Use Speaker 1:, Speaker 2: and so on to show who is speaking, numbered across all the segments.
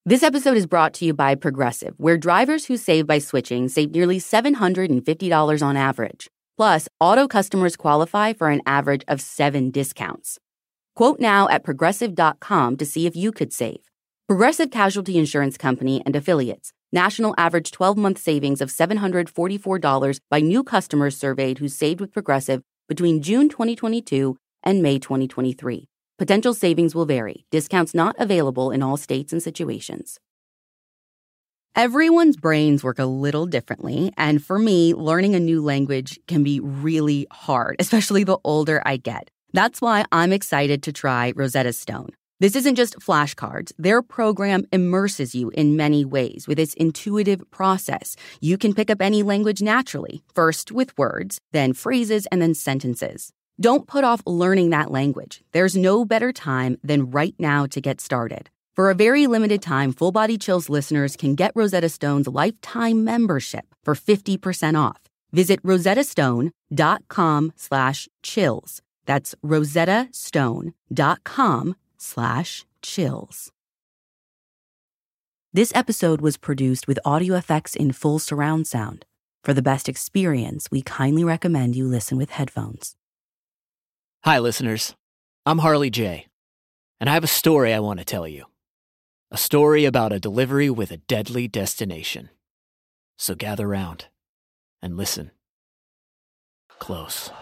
Speaker 1: This episode is brought to you by Progressive, where drivers who save by switching save nearly $750 on average. Plus, auto customers qualify for an average of 7 discounts. Quote now at Progressive.com to see if you could save. Progressive Casualty Insurance Company and Affiliates. National average 12-month savings of $744 by new customers surveyed who saved with Progressive between June 2022 and May 2023. Potential savings will vary. Discounts not available in all states and situations. Everyone's brains work a little differently, and for me, learning a new language can be really hard, especially the older I get. That's why I'm excited to try Rosetta Stone. This isn't just flashcards. Their program immerses you in many ways with its intuitive process. You can pick up any language naturally, first with words, then phrases, and then sentences. Don't put off learning that language. There's no better time than right now to get started. For a very limited time, Full Body Chills listeners can get Rosetta Stone's lifetime membership for 50% off. Visit rosettastone.com/chills. That's rosettastone.com/chills. This episode was produced with audio effects in full surround sound. For the best experience, we kindly recommend you listen with headphones.
Speaker 2: Hi, listeners. I'm Harley J., and I have a story I want to tell you. A story about a delivery with a deadly destination. So gather round and listen close.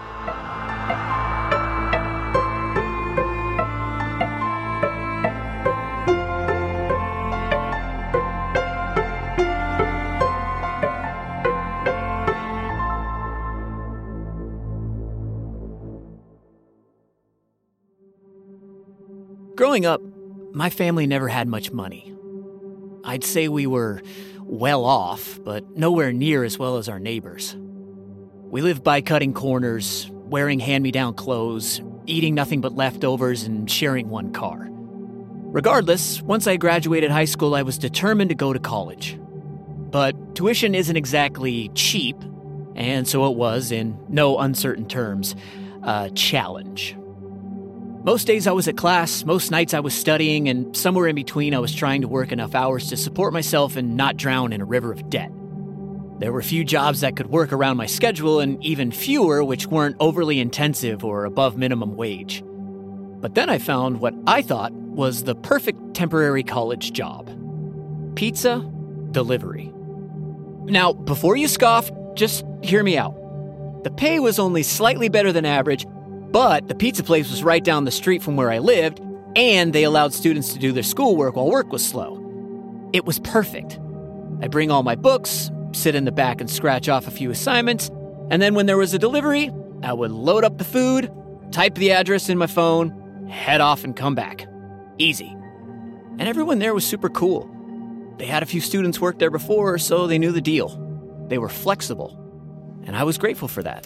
Speaker 2: Growing up, my family never had much money. I'd say we were well off, but nowhere near as well as our neighbors. We lived by cutting corners, wearing hand-me-down clothes, eating nothing but leftovers, and sharing one car. Regardless, once I graduated high school, I was determined to go to college. But tuition isn't exactly cheap, and so it was, in no uncertain terms, a challenge. Most days I was at class, most nights I was studying, and somewhere in between I was trying to work enough hours to support myself and not drown in a river of debt. There were few jobs that could work around my schedule, and even fewer which weren't overly intensive or above minimum wage. But then I found what I thought was the perfect temporary college job. Pizza delivery. Now, before you scoff, just hear me out. The pay was only slightly better than average, but the pizza place was right down the street from where I lived, and they allowed students to do their schoolwork while work was slow. It was perfect. I'd bring all my books, sit in the back and scratch off a few assignments, and then when there was a delivery, I would load up the food, type the address in my phone, head off and come back. Easy. And everyone there was super cool. They had a few students work there before, so they knew the deal. They were flexible, and I was grateful for that.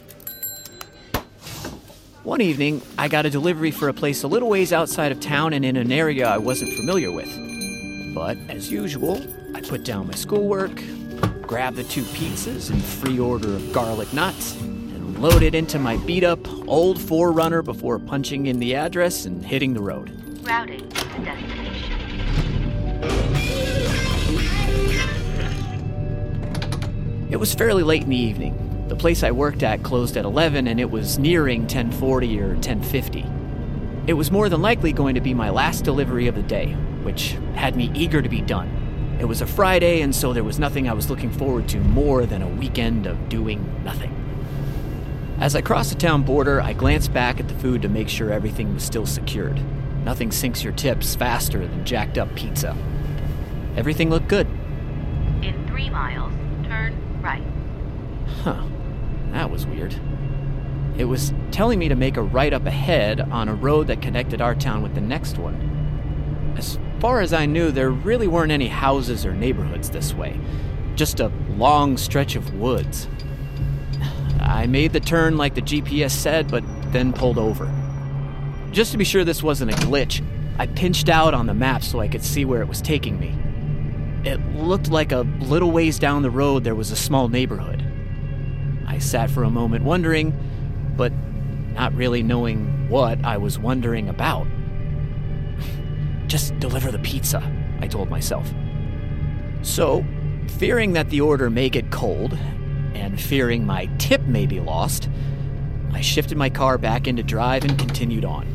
Speaker 2: One evening, I got a delivery for a place a little ways outside of town and in an area I wasn't familiar with. But, as usual, I put down my schoolwork, grabbed the 2 pizzas and free order of garlic nuts, and loaded into my beat-up old 4Runner before punching in the address and hitting the road.
Speaker 3: Routing to destination.
Speaker 2: It was fairly late in the evening. The place I worked at closed at 11, and it was nearing 10:40 or 10:50. It was more than likely going to be my last delivery of the day, which had me eager to be done. It was a Friday, and so there was nothing I was looking forward to more than a weekend of doing nothing. As I crossed the town border, I glanced back at the food to make sure everything was still secured. Nothing sinks your tips faster than jacked up pizza. Everything looked good.
Speaker 3: In 3 miles, turn right.
Speaker 2: Huh. That was weird. It was telling me to make a right up ahead on a road that connected our town with the next one. As far as I knew, there really weren't any houses or neighborhoods this way. Just a long stretch of woods. I made the turn like the GPS said, but then pulled over. Just to be sure this wasn't a glitch, I pinched out on the map so I could see where it was taking me. It looked like a little ways down the road there was a small neighborhood. I sat for a moment wondering, but not really knowing what I was wondering about. Just deliver the pizza, I told myself. So, fearing that the order may get cold, and fearing my tip may be lost, I shifted my car back into drive and continued on.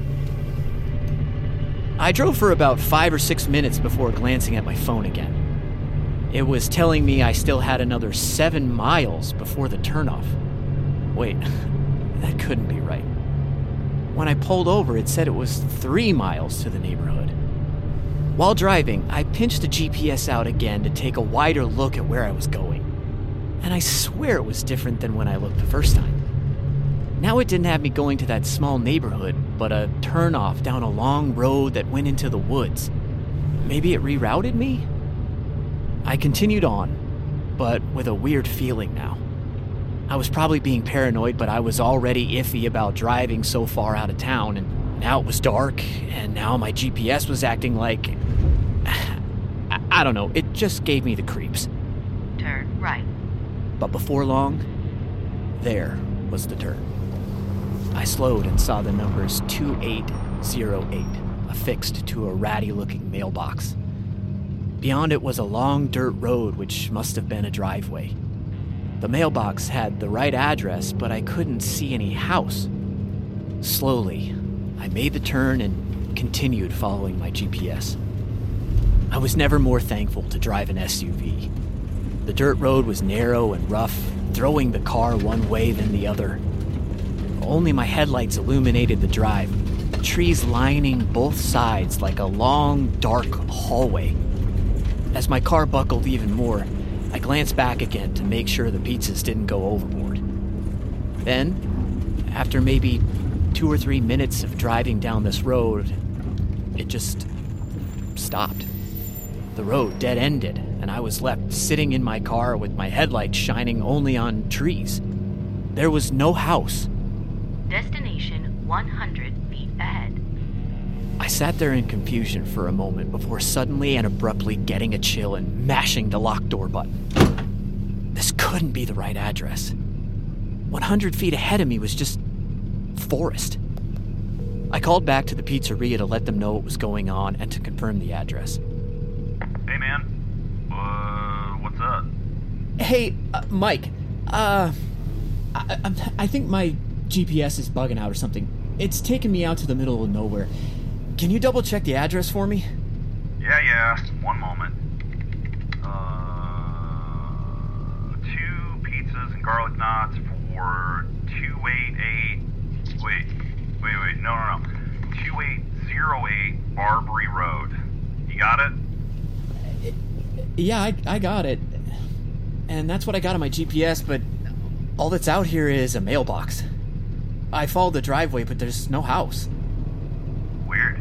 Speaker 2: I drove for about 5 or 6 minutes before glancing at my phone again. It was telling me I still had another 7 miles before the turnoff. Wait, that couldn't be right. When I pulled over, it said it was 3 miles to the neighborhood. While driving, I pinched the GPS out again to take a wider look at where I was going. And I swear it was different than when I looked the first time. Now it didn't have me going to that small neighborhood, but a turnoff down a long road that went into the woods. Maybe it rerouted me? I continued on, but with a weird feeling now. I was probably being paranoid, but I was already iffy about driving so far out of town, and now it was dark, and now my GPS was acting like... I don't know, it just gave me the creeps.
Speaker 3: Turn right.
Speaker 2: But before long, there was the turn. I slowed and saw the numbers 2808 affixed to a ratty-looking mailbox. Beyond it was a long dirt road which must have been a driveway. The mailbox had the right address, but I couldn't see any house. Slowly, I made the turn and continued following my GPS. I was never more thankful to drive an SUV. The dirt road was narrow and rough, throwing the car one way then the other. Only my headlights illuminated the drive, trees lining both sides like a long, dark hallway. As my car buckled even more, I glanced back again to make sure the pizzas didn't go overboard. Then, after maybe 2 or 3 minutes of driving down this road, it just stopped. The road dead-ended, and I was left sitting in my car with my headlights shining only on trees. There was no house.
Speaker 3: Destination 100 feet ahead.
Speaker 2: I sat there in confusion for a moment before suddenly and abruptly getting a chill and mashing the lock door button. This couldn't be the right address. 100 feet ahead of me was just forest. I called back to the pizzeria to let them know what was going on and to confirm the address.
Speaker 4: Hey, man. What's up?
Speaker 2: Hey, Mike. I think my GPS is bugging out or something. It's taking me out to the middle of nowhere. Can you double check the address for me?
Speaker 4: Yeah. 1 moment. 2 pizzas and garlic knots for 288... Wait. No. 2808 Barbary Road. You got it?
Speaker 2: Yeah, I got it. And that's what I got on my GPS, but all that's out here is a mailbox. I followed the driveway, but there's no house.
Speaker 4: Weird.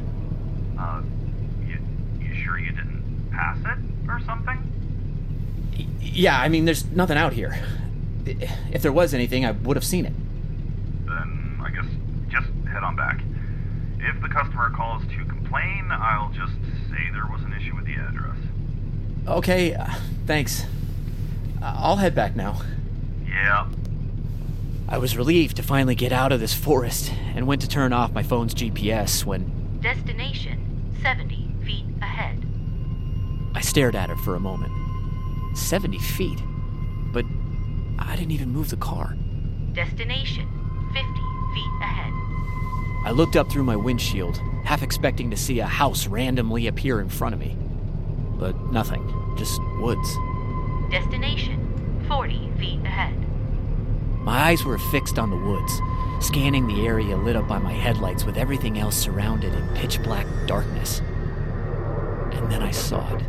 Speaker 4: You sure you didn't pass it or something?
Speaker 2: Yeah, I mean, there's nothing out here. If there was anything, I would have seen it.
Speaker 4: Then I guess just head on back. If the customer calls to complain, I'll just say there was an issue with the address.
Speaker 2: Okay, thanks. I'll head back now.
Speaker 4: Yeah.
Speaker 2: I was relieved to finally get out of this forest and went to turn off my phone's GPS when...
Speaker 3: Destination 70 feet ahead.
Speaker 2: I stared at it for a moment. 70 feet? But I didn't even move the car.
Speaker 3: Destination 50 feet ahead.
Speaker 2: I looked up through my windshield, half expecting to see a house randomly appear in front of me. But nothing, just woods.
Speaker 3: Destination 40 feet ahead.
Speaker 2: My eyes were fixed on the woods, scanning the area lit up by my headlights with everything else surrounded in pitch-black darkness. And then I saw it.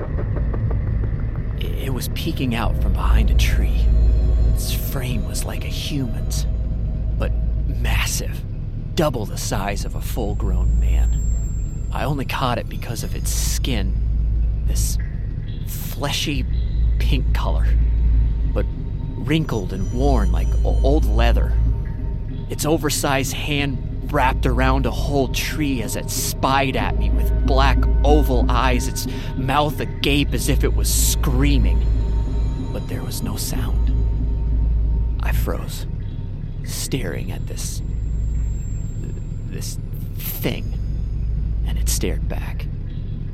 Speaker 2: It was peeking out from behind a tree. Its frame was like a human's, but massive, double the size of a full-grown man. I only caught it because of its skin, this fleshy pink color, but wrinkled and worn like old leather. Its oversized hand wrapped around a whole tree as it spied at me with black oval eyes, its mouth agape as if it was screaming. But there was no sound. I froze, staring at this thing, and it stared back.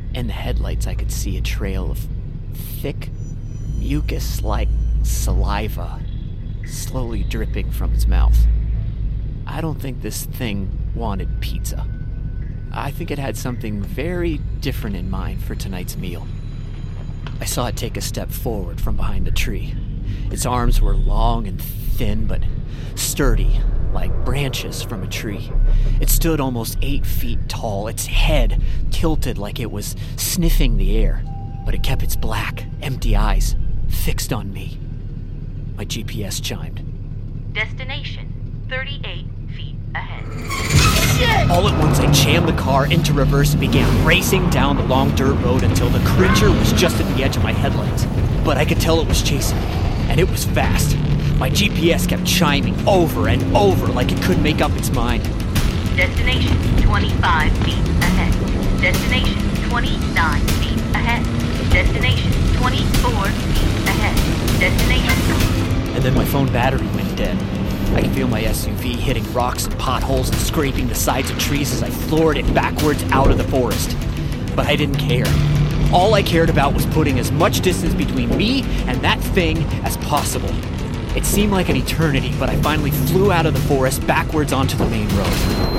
Speaker 2: In the headlights, I could see a trail of thick, mucus-like saliva slowly dripping from its mouth. I don't think this thing wanted pizza. I think it had something very different in mind for tonight's meal. I saw it take a step forward from behind the tree. Its arms were long and thin, but sturdy, like branches from a tree. It stood almost 8 feet tall, its head tilted like it was sniffing the air, but it kept its black, empty eyes fixed on me. My GPS chimed.
Speaker 3: Destination 38 feet ahead.
Speaker 2: Shit! All at once, I jammed the car into reverse and began racing down the long dirt road until the creature was just at the edge of my headlights. But I could tell it was chasing me, and it was fast. My GPS kept chiming over and over like it couldn't make up its mind.
Speaker 3: Destination 25 feet ahead. Destination 29 feet ahead. Destination 24 feet ahead. Destination...
Speaker 2: And then my phone battery went dead. I could feel my SUV hitting rocks and potholes and scraping the sides of trees as I floored it backwards out of the forest. But I didn't care. All I cared about was putting as much distance between me and that thing as possible. It seemed like an eternity, but I finally flew out of the forest backwards onto the main road.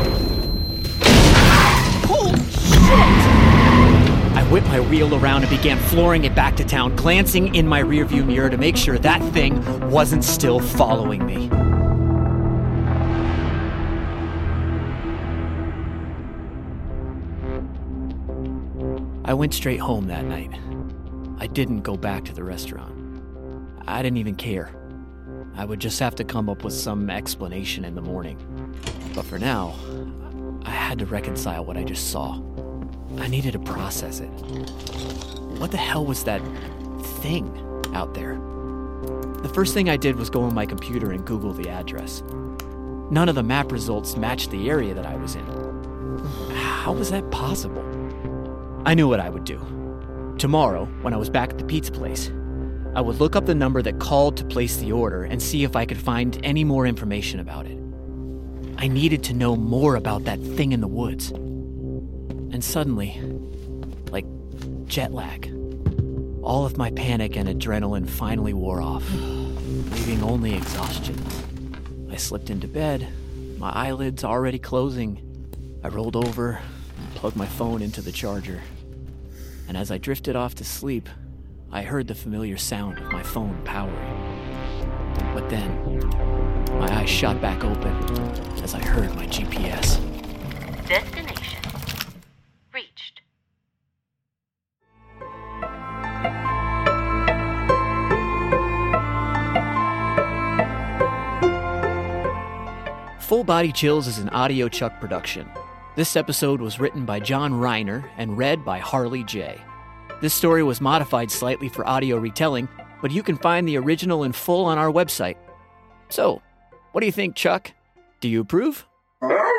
Speaker 2: Holy shit! I whipped my wheel around and began flooring it back to town, glancing in my rearview mirror to make sure that thing wasn't still following me. I went straight home that night. I didn't go back to the restaurant. I didn't even care. I would just have to come up with some explanation in the morning. But for now, I had to reconcile what I just saw. I needed to process it. What the hell was that thing out there? The first thing I did was go on my computer and Google the address. None of the map results matched the area that I was in. How was that possible? I knew what I would do. Tomorrow, when I was back at the pizza place, I would look up the number that called to place the order and see if I could find any more information about it. I needed to know more about that thing in the woods. And suddenly, like jet lag, all of my panic and adrenaline finally wore off, leaving only exhaustion. I slipped into bed, my eyelids already closing. I rolled over, plugged my phone into the charger, and as I drifted off to sleep, I heard the familiar sound of my phone powering. But then, my eyes shot back open as I heard my GPS.
Speaker 3: Destination reached.
Speaker 2: Full Body Chills is an Audio Chuck production. This episode was written by John Reiner and read by Harley J. This story was modified slightly for audio retelling, but you can find the original in full on our website. So, what do you think, Chuck? Do you approve?